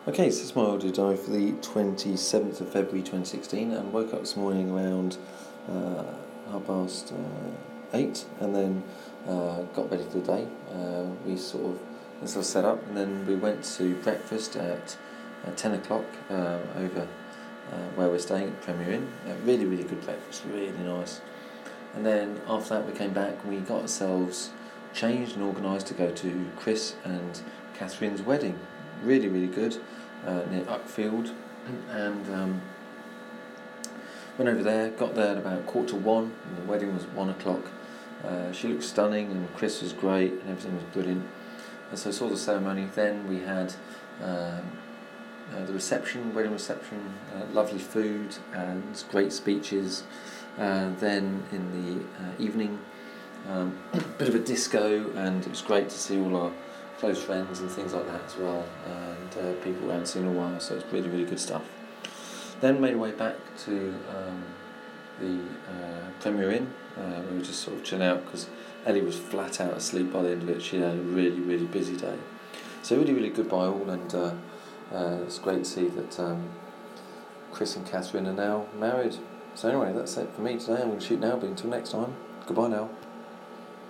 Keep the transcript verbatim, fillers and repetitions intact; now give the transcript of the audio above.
Okay, so this is my audio diary for the twenty-seventh of February twenty sixteen, and woke up this morning around uh, half past uh, eight, and then uh, got ready for the day. Uh, we sort of sort of set up, and then we went to breakfast at uh, ten o'clock uh, over uh, where we're staying at Premier Inn. Uh, really, really good breakfast, really nice. And then after that, we came back and we got ourselves changed and organised to go to Chris and Catherine's wedding. Really, really good, uh, near Uckfield, and um, went over there, got there at about quarter to one, and the wedding was one o'clock. Uh, she looked stunning, and Chris was great, and everything was brilliant. And so I saw the ceremony. Then we had um, uh, the reception, wedding reception, uh, lovely food and great speeches. Uh, then in the uh, evening, um, a bit of a disco, and it was great to see all our close friends and things like that as well, and uh, people we hadn't seen in a while, so it's really, really good stuff. Then made our way back to um, the uh, Premier Inn. Uh, we were just sort of chilling out because Ellie was flat out asleep by the end of it. She had a really, really busy day. So really, really good by all, and uh, uh, it's great to see that um, Chris and Catherine are now married. So anyway, that's it for me today. I'm going to shoot now, but until next time, goodbye now.